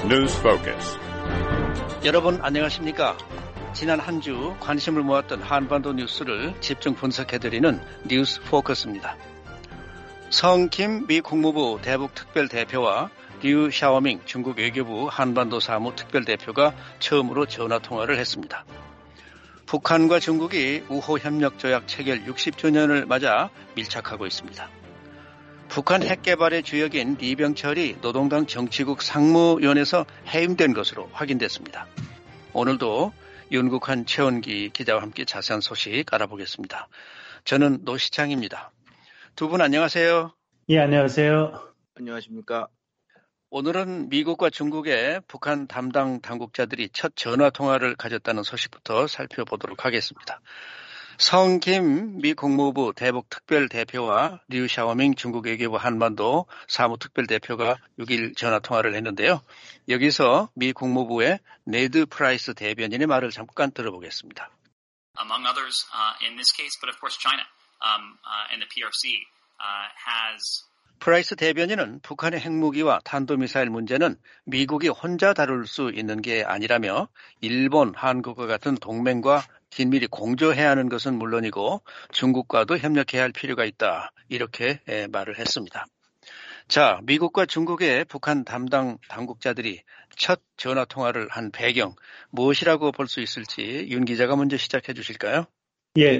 News Focus. 여러분 안녕하십니까? 지난 한 주 관심을 모았던 한반도 뉴스를 집중 분석해드리는 뉴스 포커스입니다. 성김 미 국무부 대북 특별대표와 류 샤오밍 중국 외교부 한반도 사무 특별대표가 처음으로 전화통화를 했습니다. 북한과 중국이 우호협력조약 체결 60주년을 맞아 밀착하고 있습니다. 북한 핵개발의 주역인 리병철이 노동당 정치국 상무위원회에서 해임된 것으로 확인됐습니다. 오늘도 윤국한 최원기 기자와 함께 자세한 소식 알아보겠습니다. 저는 노시창입니다. 두 분 안녕하세요. 예, 안녕하세요. 안녕하십니까. 오늘은 미국과 중국의 북한 담당 당국자들이 첫 전화통화를 가졌다는 소식부터 살펴보도록 하겠습니다. 성김 미 국무부 대북 특별대표와 류 샤오밍 중국 외교부 한반도 사무특별대표가 6일 전화통화를 했는데요. 여기서 미 국무부의 네드 프라이스 대변인의 말을 잠깐 들어보겠습니다. Among others, in this case, but of course China and the PRC has 프라이스 대변인은 북한의 핵무기와 탄도미사일 문제는 미국이 혼자 다룰 수 있는 게 아니라며 일본, 한국과 같은 동맹과 긴밀히 공조해야 하는 것은 물론이고 중국과도 협력해야 할 필요가 있다. 이렇게 말을 했습니다. 자, 미국과 중국의 북한 담당 당국자들이 첫 전화통화를 한 배경 무엇이라고 볼 수 있을지 윤 기자가 먼저 시작해 주실까요? 예,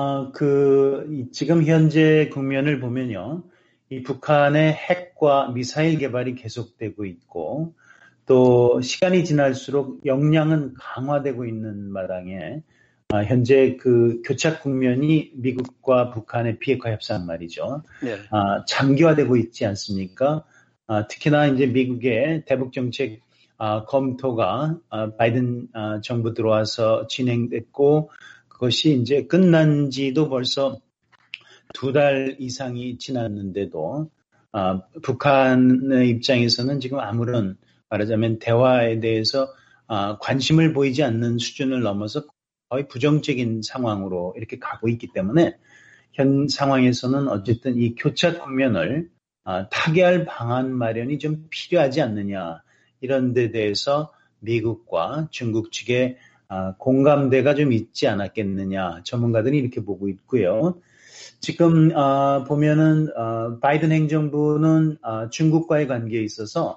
지금 현재 국면을 보면요. 이 북한의 핵과 미사일 개발이 계속되고 있고 또 시간이 지날수록 역량은 강화되고 있는 마당에 현재 그 교착 국면이 미국과 북한의 비핵화 협상 말이죠. 네. 장기화되고 있지 않습니까? 특히나 이제 미국의 대북 정책 검토가 바이든 정부 들어와서 진행됐고 그것이 이제 끝난 지도 벌써 2달 이상이 지났는데도 북한의 입장에서는 지금 아무런 말하자면 대화에 대해서 관심을 보이지 않는 수준을 넘어서 거의 부정적인 상황으로 이렇게 가고 있기 때문에 현 상황에서는 어쨌든 이 교착 국면을 타개할 방안 마련이 좀 필요하지 않느냐 이런 데 대해서 미국과 중국 측의 공감대가 좀 있지 않았겠느냐 전문가들이 이렇게 보고 있고요. 지금 보면은 바이든 행정부는 중국과의 관계에 있어서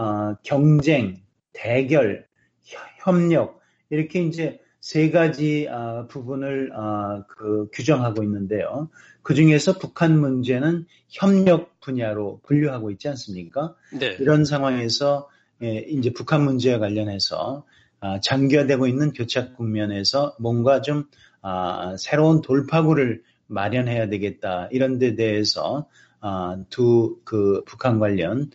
경쟁, 대결, 협력 이렇게 이제 3가지 부분을 규정하고 있는데요. 그 중에서 북한 문제는 협력 분야로 분류하고 있지 않습니까? 네. 이런 상황에서 이제 북한 문제와 관련해서 장기화되고 있는 교착 국면에서 뭔가 좀 새로운 돌파구를 마련해야 되겠다. 이런 데 대해서 두 북한 관련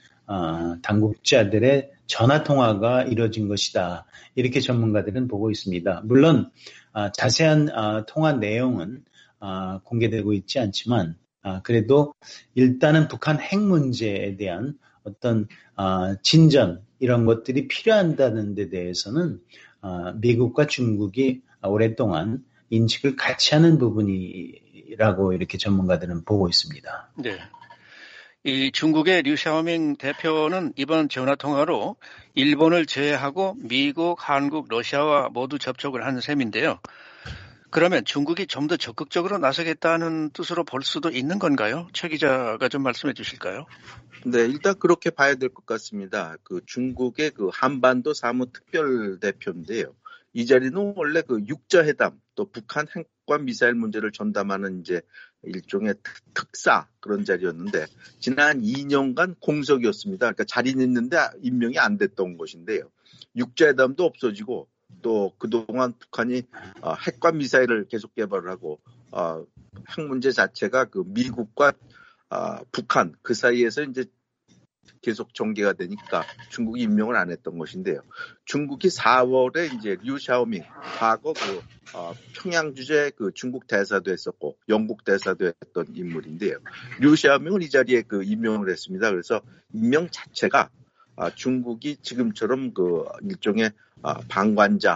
당국자들의 전화 통화가 이뤄진 것이다. 이렇게 전문가들은 보고 있습니다. 물론 자세한 통화 내용은 공개되고 있지 않지만 그래도 일단은 북한 핵 문제에 대한 어떤 진전 이런 것들이 필요한다는 데 대해서는 미국과 중국이 오랫동안 인식을 같이 하는 부분이라고 이렇게 전문가들은 보고 있습니다. 네. 이 중국의 류 샤오밍 대표는 이번 전화통화로 일본을 제외하고 미국, 한국, 러시아와 모두 접촉을 한 셈인데요. 그러면 중국이 좀 더 적극적으로 나서겠다는 뜻으로 볼 수도 있는 건가요? 최 기자가 좀 말씀해 주실까요? 네, 일단 그렇게 봐야 될 것 같습니다. 그 중국의 그 한반도 사무 특별대표인데요. 이 자리는 원래 그 육자회담 또 북한 핵과 미사일 문제를 전담하는 이제 일종의 특사 그런 자리였는데 지난 2년간 공석이었습니다. 그러니까 자리는 있는데 임명이 안 됐던 것인데요. 육자회담도 없어지고 또 그동안 북한이 핵과 미사일을 계속 개발을 하고 핵 문제 자체가 그 미국과 북한 그 사이에서 이제 계속 전개가 되니까 중국이 임명을 안 했던 것인데요. 중국이 4월에 이제 류 샤오밍 과거 평양 주재 중국 대사도 했었고 영국 대사도 했던 인물인데요. 류 샤오밍은 이 자리에 임명을 했습니다. 그래서 임명 자체가 중국이 지금처럼 일종의 방관자,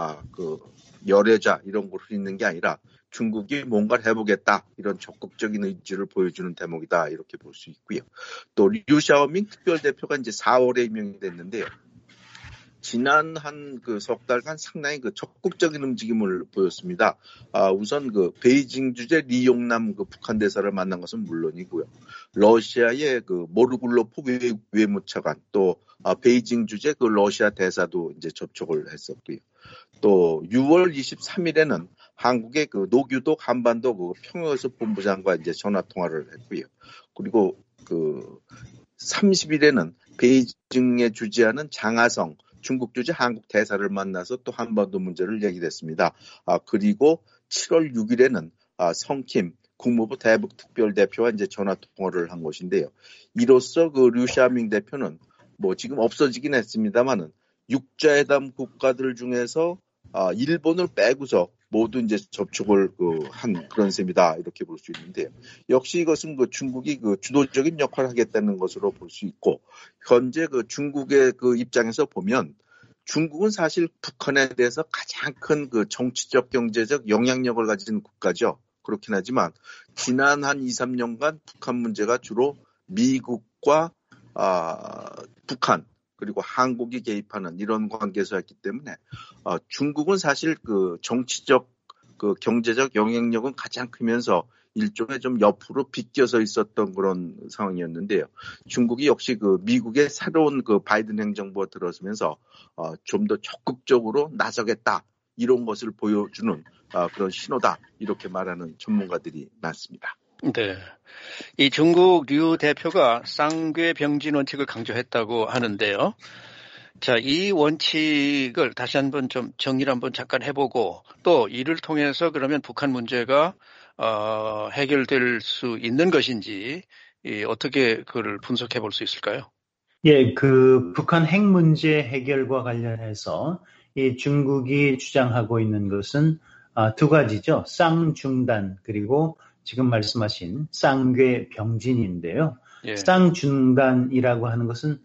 열애자 이런 걸로 있는 게 아니라 중국이 뭔가를 해보겠다 이런 적극적인 의지를 보여주는 대목이다 이렇게 볼 수 있고요. 또 류 샤오밍 특별대표가 이제 4월에 임명이 됐는데요. 지난 한 석 달간 상당히 적극적인 움직임을 보였습니다. 우선 베이징 주재 리용남 북한 대사를 만난 것은 물론이고요. 러시아의 모르굴로프 외무차관 또 베이징 주재 러시아 대사도 이제 접촉을 했었고요. 또 6월 23일에는 한국의 노규덕 한반도 평화연습 본부장과 이제 전화 통화를 했고요. 그리고 30일에는 베이징에 주재하는 장하성 중국 주재 한국 대사를 만나서 또 한반도 문제를 얘기했습니다. 그리고 7월 6일에는 성킴 국무부 대북 특별대표와 이제 전화 통화를 한 것인데요. 이로써 류샤밍 대표는 지금 없어지긴 했습니다만은 육자회담 국가들 중에서 일본을 빼고서 모두 이제 접촉을 한 그런 셈이다 이렇게 볼 수 있는데요. 역시 이것은 중국이 주도적인 역할을 하겠다는 것으로 볼 수 있고 현재 중국의 입장에서 보면 중국은 사실 북한에 대해서 가장 큰 정치적 경제적 영향력을 가진 국가죠. 그렇긴 하지만 지난 한 2, 3년간 북한 문제가 주로 미국과 북한 그리고 한국이 개입하는 이런 관계에서였기 때문에 중국은 사실 정치적 경제적 영향력은 가장 크면서 일종의 좀 옆으로 비껴서 있었던 그런 상황이었는데요. 중국이 역시 미국의 새로운 바이든 행정부가 들어서면서 좀 더 적극적으로 나서겠다 이런 것을 보여주는 그런 신호다 이렇게 말하는 전문가들이 많습니다. 네. 이 중국 류 대표가 쌍궤병진 원칙을 강조했다고 하는데요. 자, 이 원칙을 다시 한번 좀 정리를 한번 잠깐 해보고 또 이를 통해서 그러면 북한 문제가 해결될 수 있는 것인지 어떻게 그걸 분석해 볼 수 있을까요? 예, 북한 핵 문제 해결과 관련해서 이 중국이 주장하고 있는 것은 두 가지죠. 쌍중단 그리고 지금 말씀하신 쌍궤병진인데요. 예. 쌍중단이라고 하는 것은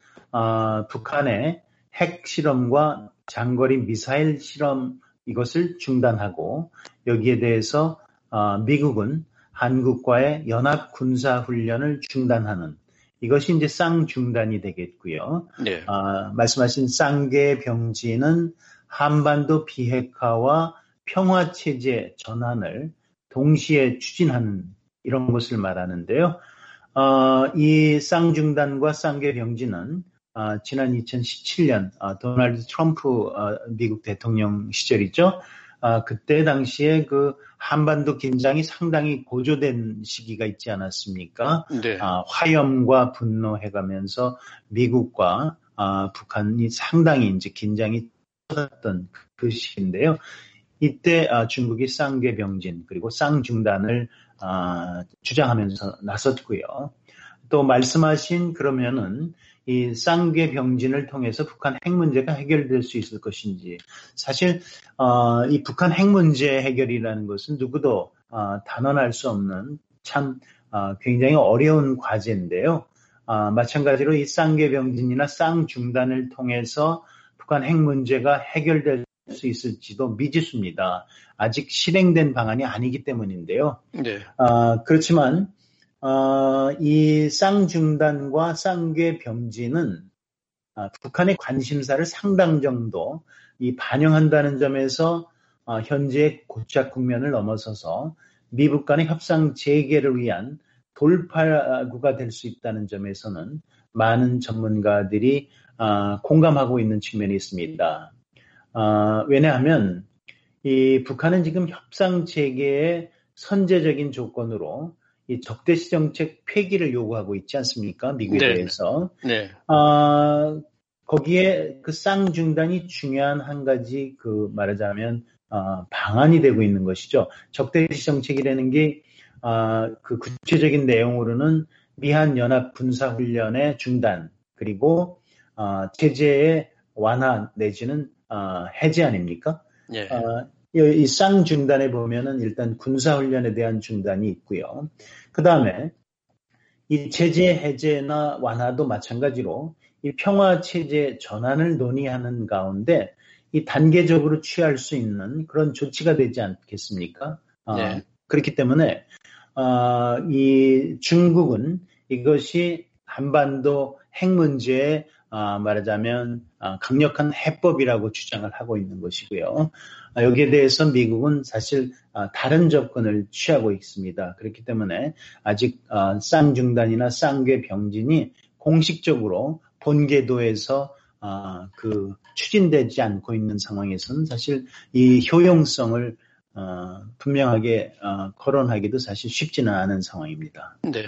북한의 핵 실험과 장거리 미사일 실험 이것을 중단하고 여기에 대해서 미국은 한국과의 연합 군사 훈련을 중단하는 이것이 이제 쌍중단이 되겠고요. 네. 말씀하신 쌍궤병진은 한반도 비핵화와 평화체제 전환을 동시에 추진하는 이런 것을 말하는데요. 이 쌍중단과 쌍궤병진은 지난 2017년 도널드 트럼프 미국 대통령 시절이죠. 그때 당시에 한반도 긴장이 상당히 고조된 시기가 있지 않았습니까? 네. 화염과 분노해가면서 미국과 북한이 상당히 이제 긴장이 커졌던 그 시기인데요. 이때 중국이 쌍궤병진 그리고 쌍중단을 주장하면서 나섰고요. 또 말씀하신 그러면은 이 쌍궤병진을 통해서 북한 핵 문제가 해결될 수 있을 것인지 사실 이 북한 핵 문제 해결이라는 것은 누구도 단언할 수 없는 참 굉장히 어려운 과제인데요. 마찬가지로 이 쌍궤병진이나 쌍중단을 통해서 북한 핵 문제가 해결될 수 있을지도 미지수입니다. 아직 실행된 방안이 아니기 때문인데요. 네. 그렇지만 이 쌍중단과 쌍궤병진은 북한의 관심사를 상당 정도 반영한다는 점에서 현재의 고착 국면을 넘어서서 미북 간의 협상 재개를 위한 돌파구가 될 수 있다는 점에서는 많은 전문가들이 공감하고 있는 측면이 있습니다. 왜냐하면 이 북한은 지금 협상 재개의 선제적인 조건으로 이 적대시 정책 폐기를 요구하고 있지 않습니까? 미국에 네. 대해서. 네. 거기에 쌍중단이 중요한 한 가지 말하자면 방안이 되고 있는 것이죠. 적대시 정책이라는 게 구체적인 내용으로는 미한 연합 군사 훈련의 중단 그리고 체제의 완화 내지는 해제 아닙니까? 예. 이 쌍중단에 보면은 일단 군사훈련에 대한 중단이 있고요. 그 다음에 이 체제 해제나 완화도 마찬가지로 이 평화체제 전환을 논의하는 가운데 이 단계적으로 취할 수 있는 그런 조치가 되지 않겠습니까? 네. 그렇기 때문에 이 중국은 이것이 한반도 핵 문제에 말하자면 강력한 해법이라고 주장을 하고 있는 것이고요. 여기에 대해서 미국은 사실 다른 접근을 취하고 있습니다. 그렇기 때문에 아직 쌍중단이나 쌍궤 병진이 공식적으로 본궤도에서 추진되지 않고 있는 상황에서는 사실 이 효용성을 분명하게 거론하기도 사실 쉽지는 않은 상황입니다. 네.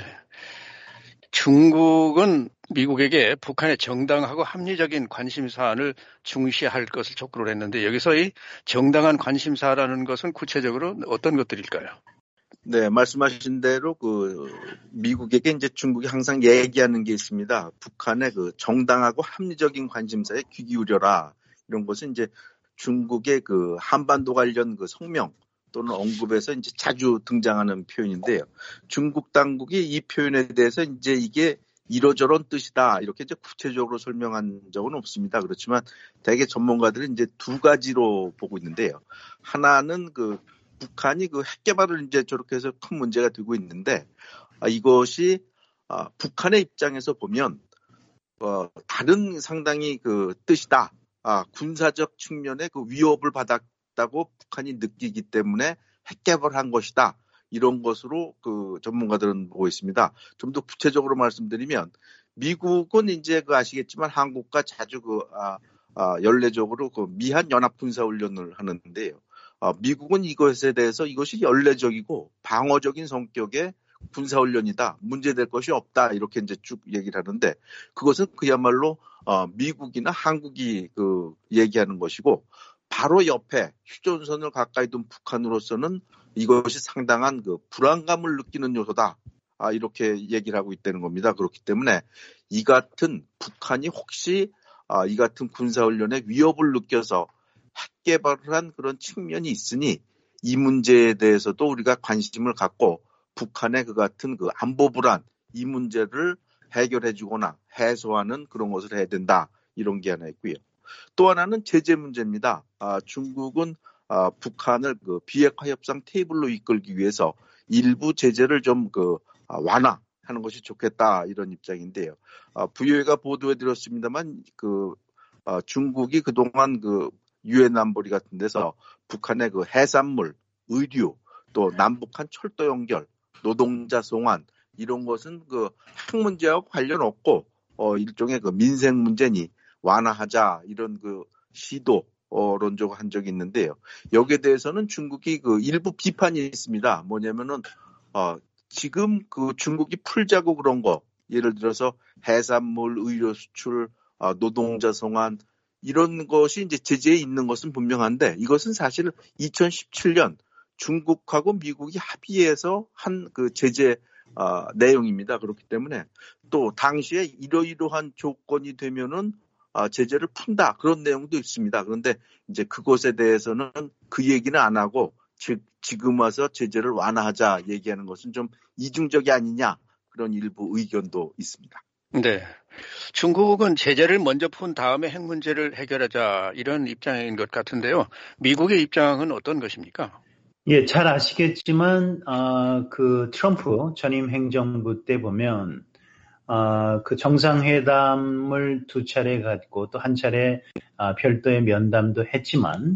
중국은 미국에게 북한의 정당하고 합리적인 관심사안을 중시할 것을 촉구를 했는데 여기서 이 정당한 관심사라는 것은 구체적으로 어떤 것들일까요? 네, 말씀하신 대로 미국에게 이제 중국이 항상 얘기하는 게 있습니다. 북한의 정당하고 합리적인 관심사에 귀 기울여라. 이런 것은 이제 중국의 한반도 관련 성명 또는 언급에서 이제 자주 등장하는 표현인데요. 중국 당국이 이 표현에 대해서 이제 이게 이러저런 뜻이다 이렇게 이제 구체적으로 설명한 적은 없습니다. 그렇지만 대개 전문가들은 이제 두 가지로 보고 있는데요. 하나는 북한이 핵 개발을 이제 저렇게 해서 큰 문제가 되고 있는데 이것이 북한의 입장에서 보면 다른 상당히 뜻이다. 군사적 측면의 위협을 받았다고 북한이 느끼기 때문에 핵 개발한 것이다. 이런 것으로 전문가들은 보고 있습니다. 좀 더 구체적으로 말씀드리면 미국은 이제 아시겠지만 한국과 자주 연례적으로 미한 연합 군사 훈련을 하는데요. 미국은 이것에 대해서 이것이 연례적이고 방어적인 성격의 군사훈련이다. 문제될 것이 없다. 이렇게 이제 쭉 얘기를 하는데 그것은 그야말로 미국이나 한국이 얘기하는 것이고 바로 옆에 휴전선을 가까이 둔 북한으로서는 이것이 상당한 불안감을 느끼는 요소다. 이렇게 얘기를 하고 있다는 겁니다. 그렇기 때문에 이 같은 북한이 혹시 이 같은 군사훈련에 위협을 느껴서 핵 개발을 한 그런 측면이 있으니 이 문제에 대해서도 우리가 관심을 갖고 북한의 같은 안보 불안 이 문제를 해결해 주거나 해소하는 그런 것을 해야 된다. 이런 게 하나 있고요. 또 하나는 제재 문제입니다. 중국은 북한을 비핵화 협상 테이블로 이끌기 위해서 일부 제재를 좀 완화하는 것이 좋겠다. 이런 입장인데요. VOA가 보도해드렸습니다만 중국이 그동안 유엔 안보리 같은 데서 북한의 해산물, 의류, 또 남북한 철도 연결, 노동자 송환 이런 것은 핵 문제하고 관련 없고 일종의 민생 문제니 완화하자 이런 시도론적으로 한 적이 있는데요. 여기에 대해서는 중국이 일부 비판이 있습니다. 뭐냐면은 지금 중국이 풀자고 그런 거 예를 들어서 해산물, 의료 수출, 노동자 송환 이런 것이 이제 제재에 있는 것은 분명한데 이것은 사실 2017년 중국하고 미국이 합의해서 한 제재 내용입니다. 그렇기 때문에 또 당시에 이러이러한 조건이 되면은 제재를 푼다 그런 내용도 있습니다. 그런데 이제 그것에 대해서는 그 얘기는 안 하고 지금 와서 제재를 완화하자 얘기하는 것은 좀 이중적이 아니냐 그런 일부 의견도 있습니다. 네. 중국은 제재를 먼저 푼 다음에 핵 문제를 해결하자 이런 입장인 것 같은데요. 미국의 입장은 어떤 것입니까? 예, 잘 아시겠지만 트럼프 전임 행정부 때 보면 정상회담을 두 차례 갖고 또 한 차례 별도의 면담도 했지만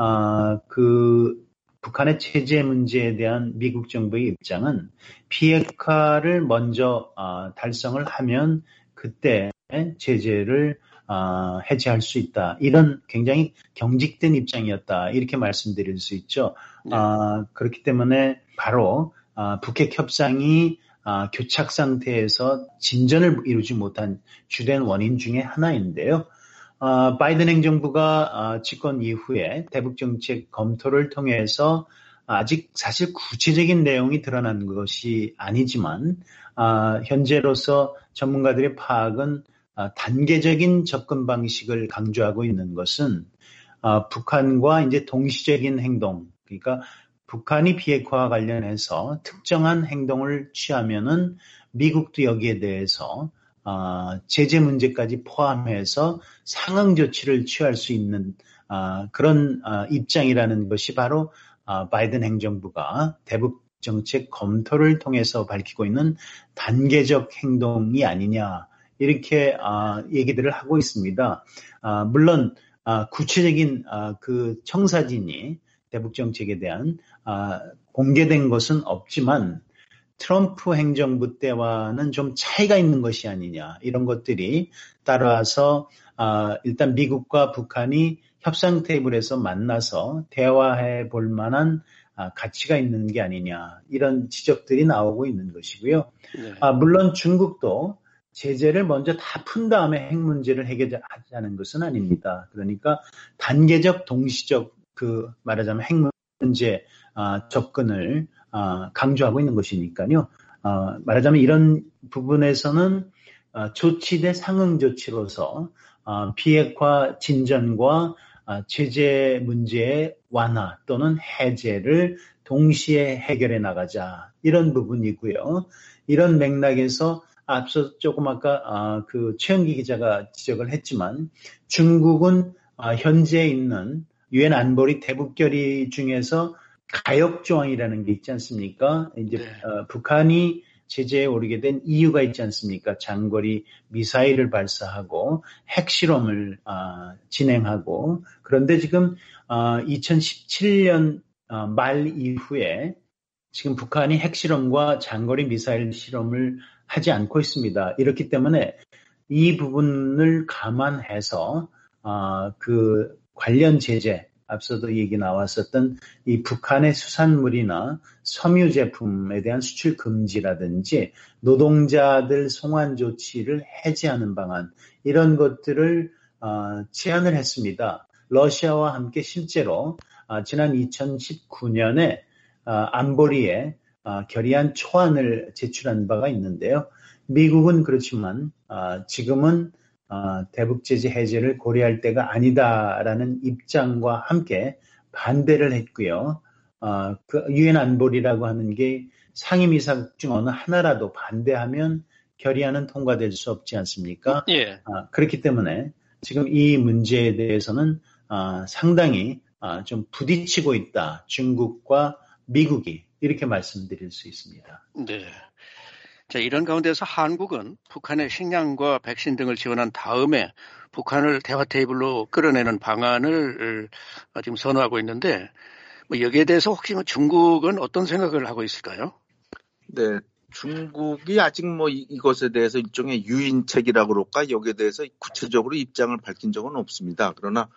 북한의 체제 문제에 대한 미국 정부의 입장은 비핵화를 먼저 달성을 하면 그때 제재를 해제할 수 있다. 이런 굉장히 경직된 입장이었다. 이렇게 말씀드릴 수 있죠. 그렇기 때문에 바로 북핵 협상이 교착 상태에서 진전을 이루지 못한 주된 원인 중에 하나인데요. 바이든 행정부가 집권 이후에 대북 정책 검토를 통해서 아직 사실 구체적인 내용이 드러난 것이 아니지만 현재로서 전문가들의 파악은 단계적인 접근 방식을 강조하고 있는 것은 북한과 이제 동시적인 행동, 그러니까 북한이 비핵화와 관련해서 특정한 행동을 취하면은 미국도 여기에 대해서 제재 문제까지 포함해서 상응 조치를 취할 수 있는 그런 입장이라는 것이 바로 바이든 행정부가 대북 정책 검토를 통해서 밝히고 있는 단계적 행동이 아니냐 이렇게 얘기들을 하고 있습니다. 물론 구체적인 그 청사진이 대북 정책에 대한 공개된 것은 없지만 트럼프 행정부 때와는 좀 차이가 있는 것이 아니냐 이런 것들이 따라서 일단 미국과 북한이 협상 테이블에서 만나서 대화해 볼 만한 가치가 있는 게 아니냐 이런 지적들이 나오고 있는 것이고요. 네. 물론 중국도 제재를 먼저 다 푼 다음에 핵 문제를 해결하자는 것은 아닙니다. 그러니까 단계적 동시적 말하자면 핵 문제 접근을 강조하고 있는 것이니까요. 말하자면 이런 부분에서는 조치 대 상응 조치로서 비핵화 진전과 제재 문제의 완화 또는 해제를 동시에 해결해 나가자 이런 부분이고요. 이런 맥락에서 앞서 조금 아까 최영기 기자가 지적을 했지만 중국은 현재 있는 유엔 안보리 대북 결의 중에서 가역 조항이라는 게 있지 않습니까? 이제 북한이 제재에 오르게 된 이유가 있지 않습니까? 장거리 미사일을 발사하고 핵실험을 진행하고 그런데 지금 2017년 말 이후에 지금 북한이 핵실험과 장거리 미사일 실험을 하지 않고 있습니다. 이렇기 때문에 이 부분을 감안해서 그 관련 제재 앞서도 얘기 나왔었던 이 북한의 수산물이나 섬유 제품에 대한 수출 금지라든지 노동자들 송환 조치를 해제하는 방안 이런 것들을 제안을 했습니다. 러시아와 함께 실제로 지난 2019년에 안보리에 결의안 초안을 제출한 바가 있는데요. 미국은 그렇지만 지금은 대북 제재 해제를 고려할 때가 아니다라는 입장과 함께 반대를 했고요. 그 유엔 안보리라고 하는 게 상임이사국 중 어느 하나라도 반대하면 결의안은 통과될 수 없지 않습니까? 예. 그렇기 때문에 지금 이 문제에 대해서는 상당히 좀 부딪히고 있다. 중국과 미국이 이렇게 말씀드릴 수 있습니다. 네. 자, 이런 가운데서 한국은 북한의 식량과 백신 등을 지원한 다음에 북한을 대화 테이블로 끌어내는 방안을 지금 선호하고 있는데 여기에 대해서 혹시 중국은 어떤 생각을 하고 있을까요? 네, 중국이 아직 이것에 대해서 일종의 유인책이라고 그럴까 여기에 대해서 구체적으로 입장을 밝힌 적은 없습니다. 그러나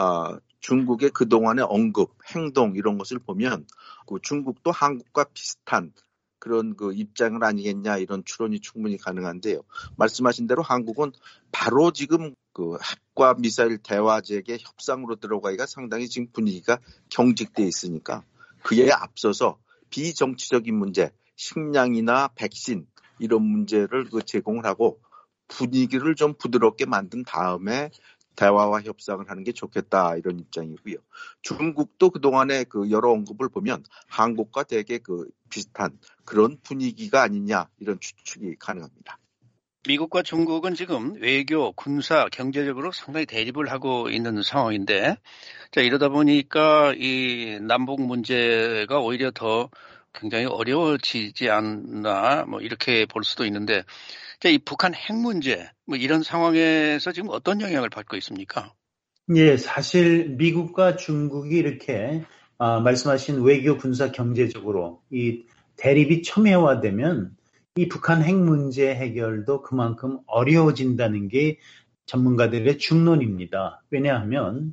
중국의 그동안의 언급, 행동 이런 것을 보면 중국도 한국과 비슷한 그런 입장을 아니겠냐 이런 추론이 충분히 가능한데요. 말씀하신 대로 한국은 바로 지금 핵과 미사일 대화제의 협상으로 들어가기가 상당히 지금 분위기가 경직돼 있으니까 그에 앞서서 비정치적인 문제, 식량이나 백신 이런 문제를 제공을 하고 분위기를 좀 부드럽게 만든 다음에 대화와 협상을 하는 게 좋겠다 이런 입장이고요. 중국도 그동안의 여러 언급을 보면 한국과 되게 비슷한 그런 분위기가 아니냐 이런 추측이 가능합니다. 미국과 중국은 지금 외교, 군사, 경제적으로 상당히 대립을 하고 있는 상황인데 자, 이러다 보니까 이 남북 문제가 오히려 더 굉장히 어려워지지 않나 이렇게 볼 수도 있는데 이 북한 핵 문제 이런 상황에서 지금 어떤 영향을 받고 있습니까? 예, 사실 미국과 중국이 이렇게 말씀하신 외교, 군사, 경제적으로 이 대립이 첨예화되면 이 북한 핵 문제 해결도 그만큼 어려워진다는 게 전문가들의 중론입니다. 왜냐하면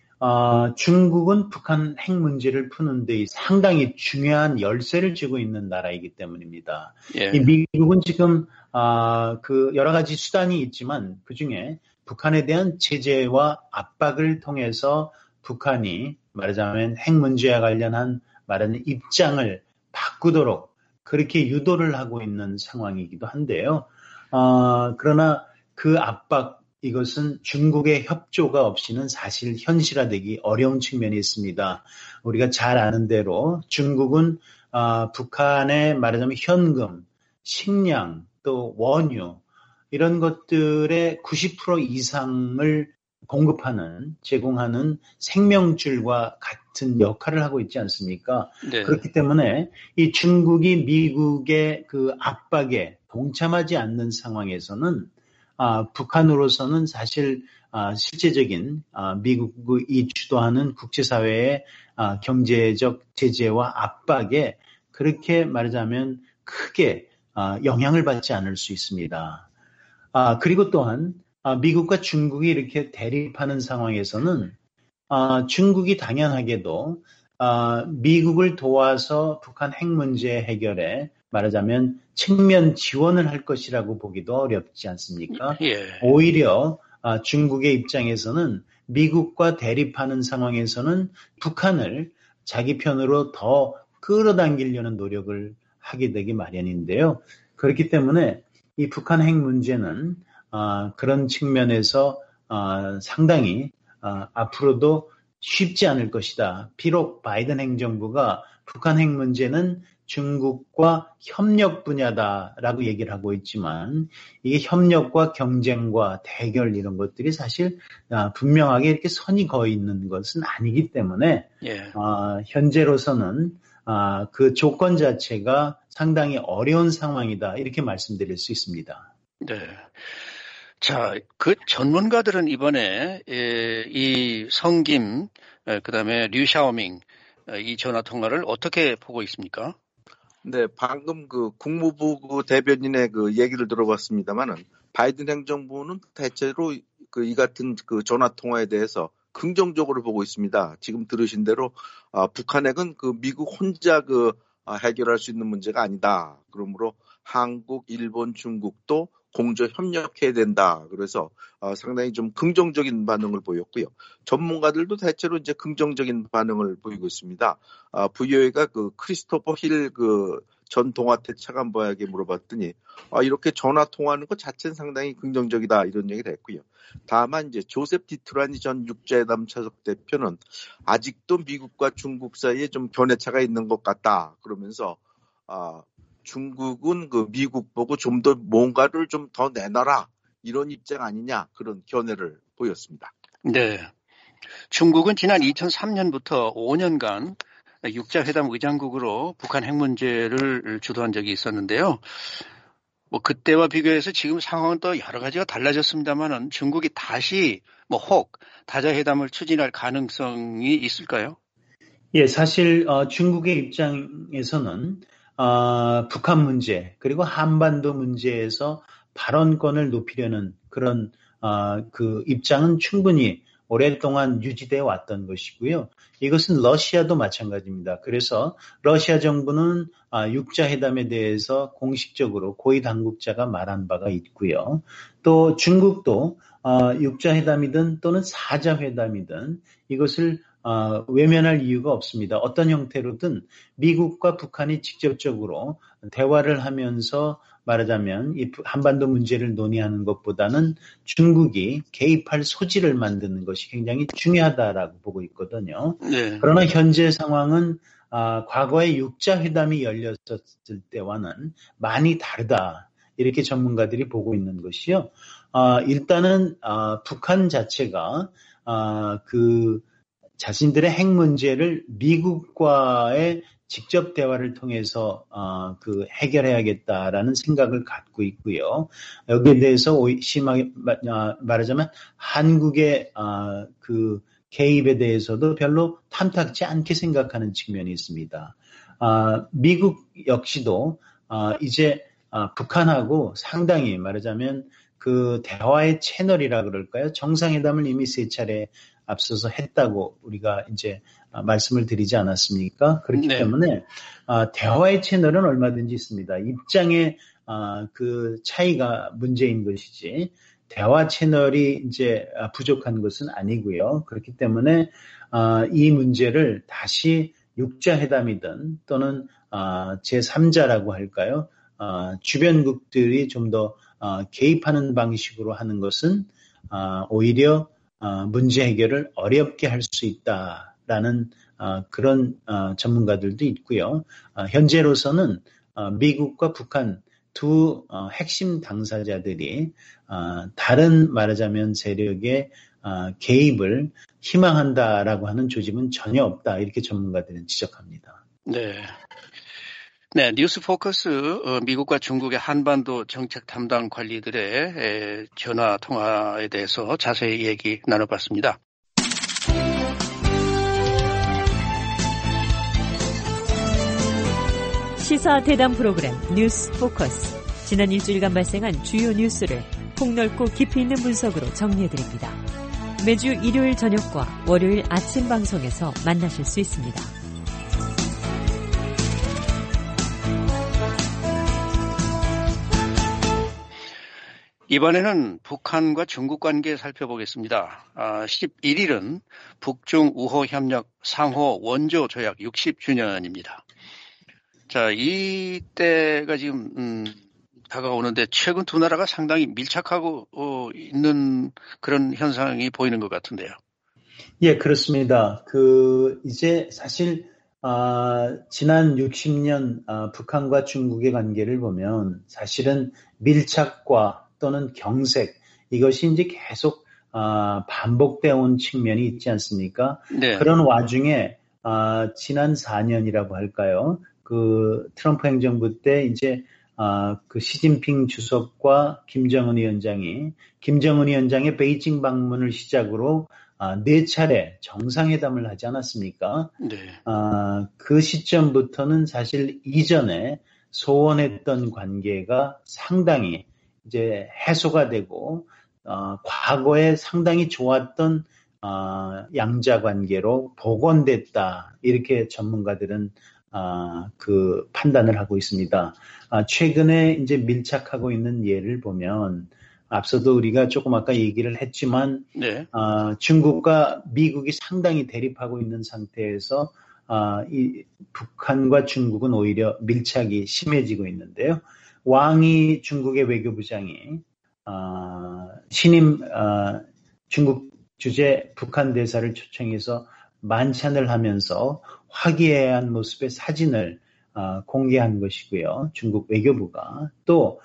중국은 북한 핵 문제를 푸는 데 상당히 중요한 열쇠를 쥐고 있는 나라이기 때문입니다. 예. 이 미국은 지금 여러 가지 수단이 있지만 그중에 북한에 대한 제재와 압박을 통해서 북한이 말하자면 핵 문제와 관련한 말하는 입장을 바꾸도록 그렇게 유도를 하고 있는 상황이기도 한데요. 그러나 그 압박 이것은 중국의 협조가 없이는 사실 현실화되기 어려운 측면이 있습니다. 우리가 잘 아는 대로 중국은 북한의 말하자면 현금, 식량, 또 원유 이런 것들의 90% 이상을 제공하는 생명줄과 같은 역할을 하고 있지 않습니까? 네. 그렇기 때문에 이 중국이 미국의 그 압박에 동참하지 않는 상황에서는 북한으로서는 사실 실제적인 미국이 주도하는 국제사회의 경제적 제재와 압박에 그렇게 말하자면 크게 영향을 받지 않을 수 있습니다. 그리고 또한 미국과 중국이 이렇게 대립하는 상황에서는 중국이 당연하게도 미국을 도와서 북한 핵 문제 해결에 말하자면 측면 지원을 할 것이라고 보기도 어렵지 않습니까? 예. 오히려 중국의 입장에서는 미국과 대립하는 상황에서는 북한을 자기 편으로 더 끌어당기려는 노력을 하게 되기 마련인데요. 그렇기 때문에 이 북한 핵 문제는 그런 측면에서 상당히 앞으로도 쉽지 않을 것이다. 비록 바이든 행정부가 북한 핵 문제는 중국과 협력 분야다라고 얘기를 하고 있지만 이게 협력과 경쟁과 대결 이런 것들이 사실 분명하게 이렇게 선이 그어 있는 것은 아니기 때문에 예. 현재로서는 그 조건 자체가 상당히 어려운 상황이다 이렇게 말씀드릴 수 있습니다. 네. 자, 그 전문가들은 이번에 이 성김, 그다음에 류샤오밍 이 전화 통화를 어떻게 보고 있습니까? 네, 방금 그 국무부 그 대변인의 그 얘기를 들어봤습니다만은 바이든 행정부는 대체로 그 이 같은 그 전화 통화에 대해서 긍정적으로 보고 있습니다. 지금 들으신 대로 북한 핵은 그 미국 혼자 그 해결할 수 있는 문제가 아니다. 그러므로 한국, 일본, 중국도 공조 협력해야 된다. 그래서 상당히 좀 긍정적인 반응을 보였고요. 전문가들도 대체로 이제 긍정적인 반응을 보이고 있습니다. VOA가 그 크리스토퍼 힐 그 전 동아태 차관보에게 물어봤더니 이렇게 전화 통화하는 것 자체는 상당히 긍정적이다 이런 얘기를 했고요. 다만 이제 조셉 디트라니 전 육자회담 차석 대표는 아직도 미국과 중국 사이에 좀 견해차가 있는 것 같다. 그러면서 중국은 그 미국 보고 좀 더 뭔가를 좀 더 내놔라 이런 입장 아니냐 그런 견해를 보였습니다. 네. 중국은 지난 2003년부터 5년간 육자회담 의장국으로 북한 핵 문제를 주도한 적이 있었는데요. 뭐 그때와 비교해서 지금 상황은 또 여러 가지가 달라졌습니다만은 중국이 다시 혹 다자회담을 추진할 가능성이 있을까요? 예, 사실 중국의 입장에서는 북한 문제 그리고 한반도 문제에서 발언권을 높이려는 그런 그 입장은 충분히 오랫동안 유지되어 왔던 것이고요. 이것은 러시아도 마찬가지입니다. 그래서 러시아 정부는 육자회담에 대해서 공식적으로 고위 당국자가 말한 바가 있고요. 또 중국도 육자회담이든 또는 사자회담이든 이것을 외면할 이유가 없습니다. 어떤 형태로든 미국과 북한이 직접적으로 대화를 하면서 말하자면 이 한반도 문제를 논의하는 것보다는 중국이 개입할 소지를 만드는 것이 굉장히 중요하다라고 보고 있거든요. 네. 그러나 현재 상황은 과거에 육자회담이 열렸었을 때와는 많이 다르다. 이렇게 전문가들이 보고 있는 것이요. 일단은 북한 자체가 그 자신들의 핵 문제를 미국과의 직접 대화를 통해서 그 해결해야겠다라는 생각을 갖고 있고요. 여기에 대해서 심하게 말하자면 한국의 그 개입에 대해서도 별로 탐탁지 않게 생각하는 측면이 있습니다. 미국 역시도 이제 북한하고 상당히 말하자면 그 대화의 채널이라 그럴까요? 정상회담을 이미 3차례 앞서서 했다고 우리가 이제 말씀을 드리지 않았습니까? 그렇기 네. 때문에 대화의 채널은 얼마든지 있습니다. 입장의 그 차이가 문제인 것이지 대화 채널이 이제 부족한 것은 아니고요. 그렇기 때문에 이 문제를 다시 육자회담이든 또는 제3자라고 할까요? 주변국들이 좀 더 개입하는 방식으로 하는 것은 오히려 문제 해결을 어렵게 할 수 있다라는 그런 전문가들도 있고요. 현재로서는 미국과 북한 두 핵심 당사자들이 다른 말하자면 세력의 개입을 희망한다라고 하는 조짐은 전혀 없다. 이렇게 전문가들은 지적합니다. 네. 네, 뉴스 포커스 미국과 중국의 한반도 정책 담당 관리들의 전화 통화에 대해서 자세히 얘기 나눠봤습니다. 시사 대담 프로그램 뉴스 포커스. 지난 일주일간 발생한 주요 뉴스를 폭넓고 깊이 있는 분석으로 정리해드립니다. 매주 일요일 저녁과 월요일 아침 방송에서 만나실 수 있습니다. 이번에는 북한과 중국 관계 살펴보겠습니다. 11일은 북중 우호협력 상호 원조 조약 60주년입니다. 자, 이때가 지금 다가오는데 최근 두 나라가 상당히 밀착하고 있는 그런 현상이 보이는 것 같은데요. 예, 그렇습니다. 이제 사실 지난 60년 북한과 중국의 관계를 보면 사실은 밀착과 또는 경색 이것이 이제 계속 반복되어 온 측면이 있지 않습니까? 네. 그런 와중에 지난 4년이라고 할까요? 트럼프 행정부 때 이제 시진핑 주석과 김정은 위원장의 베이징 방문을 시작으로 4차례 정상회담을 하지 않았습니까? 네. 그 시점부터는 사실 이전에 소원했던 관계가 상당히 이제 해소가 되고 과거에 상당히 좋았던 양자 관계로 복원됐다. 이렇게 전문가들은 판단을 하고 있습니다. 최근에 이제 밀착하고 있는 예를 보면 앞서도 우리가 조금 아까 얘기를 했지만 네. 중국과 미국이 상당히 대립하고 있는 상태에서 이 북한과 중국은 오히려 밀착이 심해지고 있는데요. 왕이 중국의 외교부장이 신임 중국 주재 북한 대사를 초청해서 만찬을 하면서 화기애애한 모습의 사진을 공개한 것이고요. 중국 외교부가 또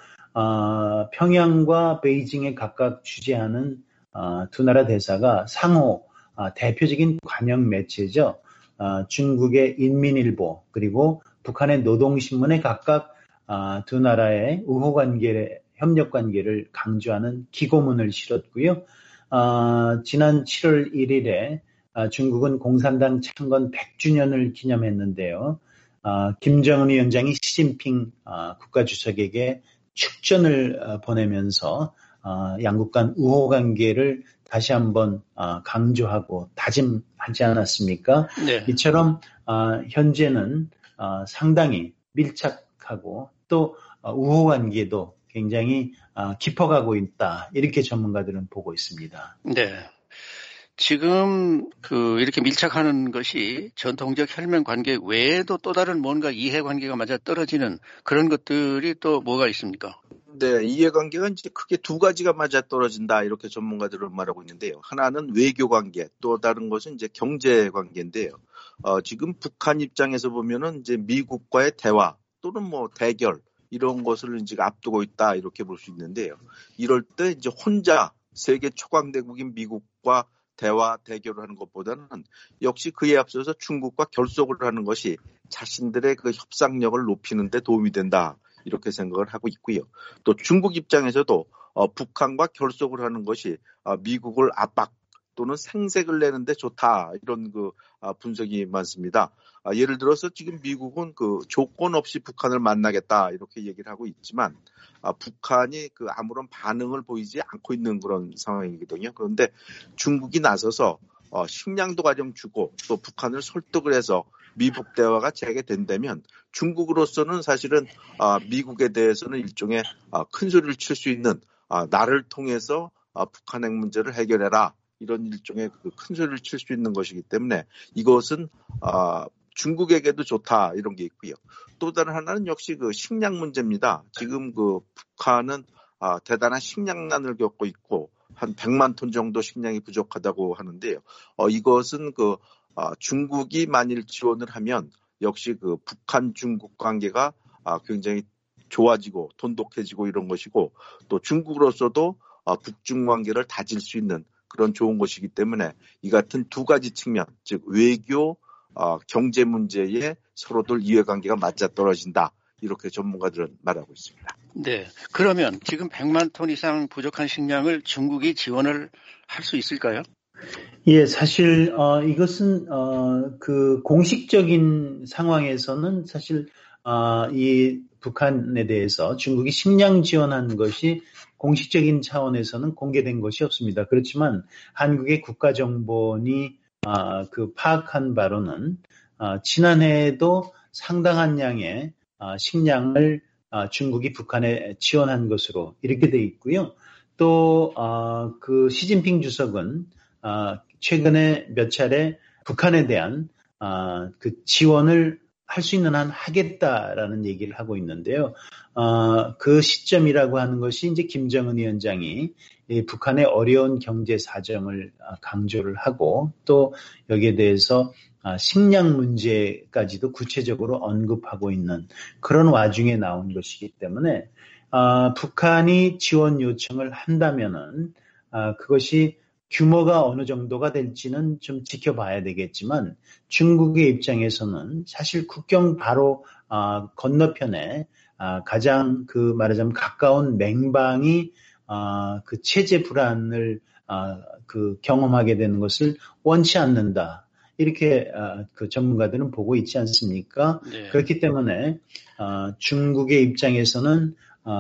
평양과 베이징에 각각 주재하는 두 나라 대사가 상호 대표적인 관영 매체죠. 중국의 인민일보 그리고 북한의 노동신문에 각각 두 나라의 우호관계, 협력관계를 강조하는 기고문을 실었고요. 지난 7월 1일에 중국은 공산당 창건 100주년을 기념했는데요. 김정은 위원장이 시진핑 국가주석에게 축전을 보내면서 양국 간 우호관계를 다시 한번 강조하고 다짐하지 않았습니까? 네. 이처럼 현재는 상당히 밀착하고 또 우호관계도 굉장히 깊어가고 있다. 이렇게 전문가들은 보고 있습니다. 네. 지금 이렇게 밀착하는 것이 전통적 혈맹 관계 외에도 또 다른 뭔가 이해관계가 맞아 떨어지는 그런 것들이 또 뭐가 있습니까? 네, 이해관계가 이제 크게 두 가지가 맞아 떨어진다 이렇게 전문가들은 말하고 있는데요. 하나는 외교관계, 또 다른 것은 이제 경제관계인데요. 지금 북한 입장에서 보면은 이제 미국과의 대화 또는 뭐 대결 이런 것을 이제 앞두고 있다 이렇게 볼 수 있는데요. 이럴 때 이제 혼자 세계 초강대국인 미국과 대화 대결을 하는 것보다는 역시 그에 앞서서 중국과 결속을 하는 것이 자신들의 그 협상력을 높이는 데 도움이 된다. 이렇게 생각을 하고 있고요. 또 중국 입장에서도 북한과 결속을 하는 것이 미국을 압박 또는 생색을 내는데 좋다. 이런 분석이 많습니다. 예를 들어서 지금 미국은 조건 없이 북한을 만나겠다. 이렇게 얘기를 하고 있지만 북한이 아무런 반응을 보이지 않고 있는 그런 상황이거든요. 그런데 중국이 나서서 식량도 가령 주고 또 북한을 설득을 해서 미북 대화가 재개된다면 중국으로서는 사실은 미국에 대해서는 일종의 큰 소리를 칠 수 있는 나를 통해서 북한 핵 문제를 해결해라 이런 일종의 큰 소리를 칠 수 있는 것이기 때문에 이것은 중국에게도 좋다 이런 게 있고요. 또 다른 하나는 역시 식량 문제입니다. 지금 북한은 대단한 식량난을 겪고 있고 한 100만 톤 정도 식량이 부족하다고 하는데요. 이것은 중국이 만일 지원을 하면 역시 북한 중국 관계가 굉장히 좋아지고 돈독해지고 이런 것이고 또 중국으로서도 북중 관계를 다질 수 있는 그런 좋은 것이기 때문에 이 같은 두 가지 측면, 즉 외교, 경제 문제에 서로들 이해관계가 맞아떨어진다. 이렇게 전문가들은 말하고 있습니다. 네. 그러면 지금 100만 톤 이상 부족한 식량을 중국이 지원을 할 수 있을까요? 예, 사실 이것은 그 공식적인 상황에서는 사실 이 북한에 대해서 중국이 식량 지원한 것이 공식적인 차원에서는 공개된 것이 없습니다. 그렇지만 한국의 국가정보원이 그 파악한 바로는 지난해에도 상당한 양의 식량을 중국이 북한에 지원한 것으로 이렇게 돼 있고요. 또 그 시진핑 주석은 최근에 몇 차례 북한에 대한 그 지원을 할 수 있는 한 하겠다라는 얘기를 하고 있는데요. 그 시점이라고 하는 것이 이제 김정은 위원장이 이 북한의 어려운 경제 사정을 강조를 하고 또 여기에 대해서 식량 문제까지도 구체적으로 언급하고 있는 그런 와중에 나온 것이기 때문에 북한이 지원 요청을 한다면은 그것이 규모가 어느 정도가 될지는 좀 지켜봐야 되겠지만 중국의 입장에서는 사실 국경 바로 건너편에 가장 그 말하자면 가까운 맹방이 그 체제 불안을 그 경험하게 되는 것을 원치 않는다. 이렇게 그 전문가들은 보고 있지 않습니까? 네. 그렇기 때문에 중국의 입장에서는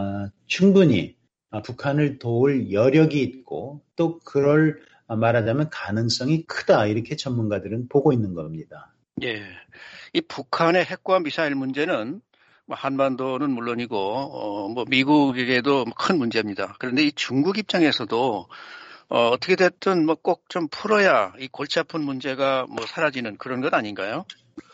충분히 북한을 도울 여력이 있고 또 그럴 말하자면 가능성이 크다 이렇게 전문가들은 보고 있는 겁니다. 예, 이 북한의 핵과 미사일 문제는 한반도는 물론이고 뭐 미국에게도 큰 문제입니다. 그런데 이 중국 입장에서도 어떻게 됐든 뭐 꼭 좀 풀어야 이 골치 아픈 문제가 뭐 사라지는 그런 것 아닌가요?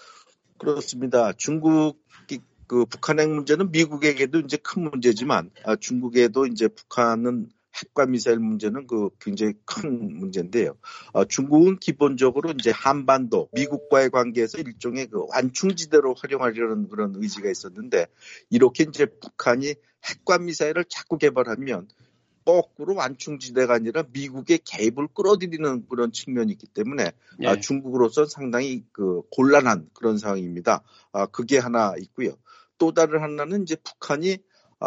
그렇습니다. 중국이 그 북한 핵 문제는 미국에게도 이제 큰 문제지만 중국에도 이제 북한은 핵과 미사일 문제는 그 굉장히 큰 문제인데요. 중국은 기본적으로 이제 한반도 미국과의 관계에서 일종의 그 완충지대로 활용하려는 그런 의지가 있었는데 이렇게 이제 북한이 핵과 미사일을 자꾸 개발하면 거꾸로 완충지대가 아니라 미국의 개입을 끌어들이는 그런 측면이 있기 때문에 네. 중국으로서는 상당히 그 곤란한 그런 상황입니다. 그게 하나 있고요. 또 다른 하나는 이제 북한이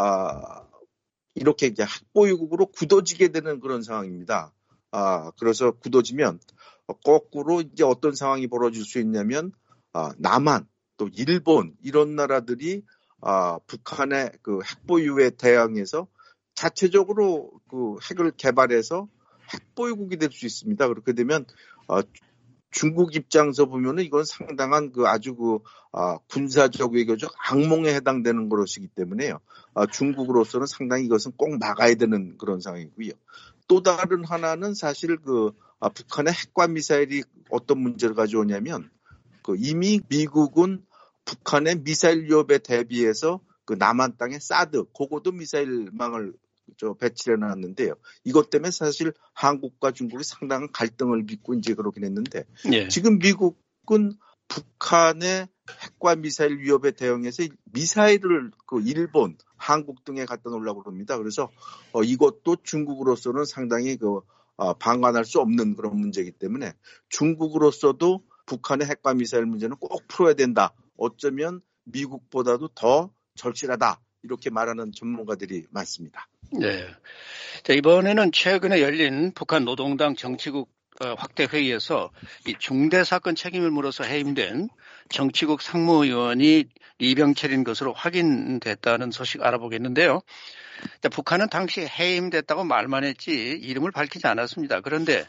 이렇게 이제 핵보유국으로 굳어지게 되는 그런 상황입니다. 그래서 굳어지면 거꾸로 이제 어떤 상황이 벌어질 수 있냐면 남한 또 일본 이런 나라들이 북한의 그 핵보유에 대항해서 자체적으로 그 핵을 개발해서 핵보유국이 될 수 있습니다. 그렇게 되면 중국 입장에서 보면은 이건 상당한 그 아주 그 군사적 외교적 악몽에 해당되는 것이기 때문에요. 중국으로서는 상당히 이것은 꼭 막아야 되는 그런 상황이고요. 또 다른 하나는 사실 그 북한의 핵과 미사일이 어떤 문제를 가져오냐면 그 이미 미국은 북한의 미사일 위협에 대비해서 그 남한 땅에 사드 고고도 미사일망을 배치해 놨는데요. 이것 때문에 사실 한국과 중국이 상당한 갈등을 빚고 이제 그러긴 했는데 예. 지금 미국은 북한의 핵과 미사일 위협에 대응해서 미사일을 그 일본, 한국 등에 갖다 놓으려고 합니다. 그래서 이것도 중국으로서는 상당히 그 방관할 수 없는 그런 문제이기 때문에 중국으로서도 북한의 핵과 미사일 문제는 꼭 풀어야 된다. 어쩌면 미국보다도 더 절실하다. 이렇게 말하는 전문가들이 많습니다. 네. 자, 이번에는 최근에 열린 북한 노동당 정치국 확대 회의에서 이 중대 사건 책임을 물어서 해임된 정치국 상무위원이 이병철인 것으로 확인됐다는 소식 알아보겠는데요. 자, 북한은 당시 해임됐다고 말만 했지 이름을 밝히지 않았습니다. 그런데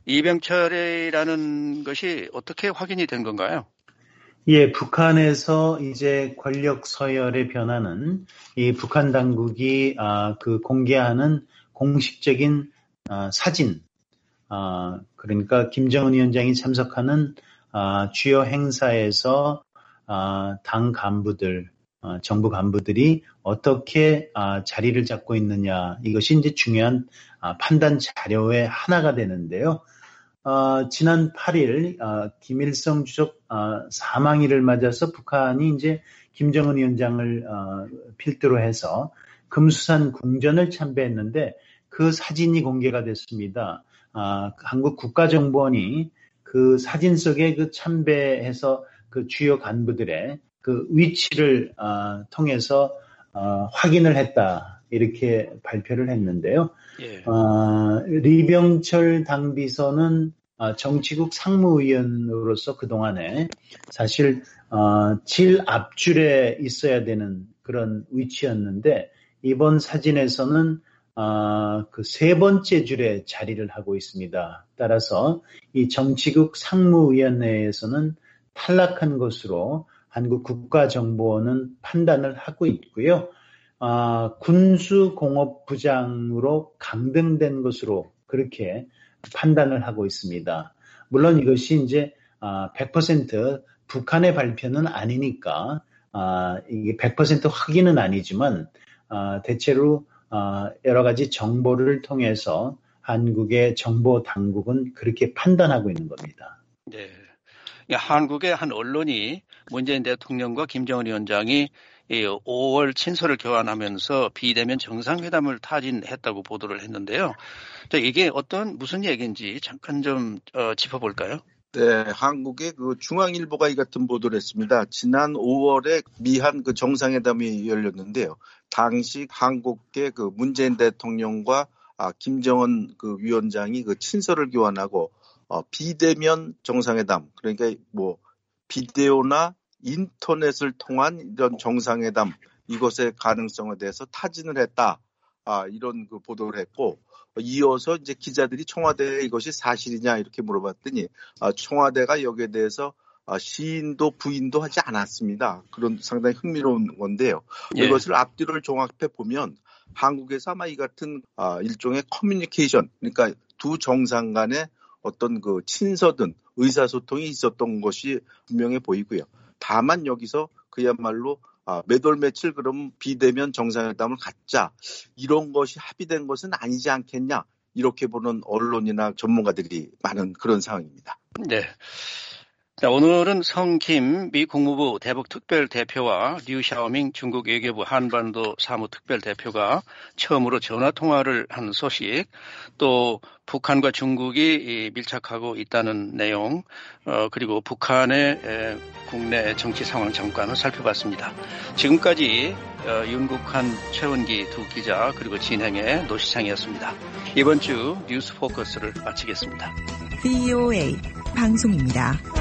이병철이라는 것이 어떻게 확인이 된 건가요? 예, 북한에서 이제 권력 서열의 변화는 이 북한 당국이 그 공개하는 공식적인 사진, 그러니까 김정은 위원장이 참석하는 주요 행사에서 당 간부들, 정부 간부들이 어떻게 자리를 잡고 있느냐, 이것이 이제 중요한 판단 자료의 하나가 되는데요. 지난 8일 김일성 주석 사망일을 맞아서 북한이 이제 김정은 위원장을 필두로 해서 금수산 궁전을 참배했는데 그 사진이 공개가 됐습니다. 한국 국가정보원이 그 사진 속에 그 참배해서 그 주요 간부들의 그 위치를 통해서 확인을 했다. 이렇게 발표를 했는데요. 예. 리병철 당비서는 정치국 상무위원으로서 그동안에 사실 질 앞줄에 있어야 되는 그런 위치였는데 이번 사진에서는 그 세 번째 줄에 자리를 하고 있습니다. 따라서 이 정치국 상무위원회에서는 탈락한 것으로 한국 국가정보원은 판단을 하고 있고요. 군수공업부장으로 강등된 것으로 그렇게 판단을 하고 있습니다. 물론 이것이 이제 100% 북한의 발표는 아니니까 이게 100% 확인은 아니지만 대체로 여러 가지 정보를 통해서 한국의 정보 당국은 그렇게 판단하고 있는 겁니다. 네. 한국의 한 언론이 문재인 대통령과 김정은 위원장이 5월 친서를 교환하면서 비대면 정상회담을 타진했다고 보도를 했는데요. 이게 무슨 얘기인지 잠깐 좀 짚어볼까요? 네, 한국의 그 중앙일보가 이 같은 보도를 했습니다. 지난 5월에 미한 그 정상회담이 열렸는데요. 당시 한국의 그 문재인 대통령과 김정은 그 위원장이 그 친서를 교환하고 비대면 정상회담, 그러니까 뭐 비디오나 인터넷을 통한 이런 정상회담, 이것의 가능성에 대해서 타진을 했다. 이런 그 보도를 했고, 이어서 이제 기자들이 청와대에 이것이 사실이냐 이렇게 물어봤더니 청와대가 여기에 대해서 시인도 부인도 하지 않았습니다. 그런 상당히 흥미로운 건데요. 예. 이것을 앞뒤를 종합해 보면 한국에서 아마 이 같은 일종의 커뮤니케이션, 그러니까 두 정상 간의 어떤 그 친서든 의사소통이 있었던 것이 분명해 보이고요. 다만 여기서 그야말로 몇 월 며칠 그럼 비대면 정상회담을 갖자, 이런 것이 합의된 것은 아니지 않겠냐, 이렇게 보는 언론이나 전문가들이 많은 그런 상황입니다. 네. 자, 오늘은 성김 미 국무부 대북 특별대표와 류 샤오밍 중국 외교부 한반도 사무특별대표가 처음으로 전화통화를 한 소식, 또 북한과 중국이 밀착하고 있다는 내용, 그리고 북한의 국내 정치 상황 잠깐 살펴봤습니다. 지금까지 윤국한, 최원기 두 기자, 그리고 진행의 노시창이었습니다. 이번 주 뉴스 포커스를 마치겠습니다. VOA 방송입니다.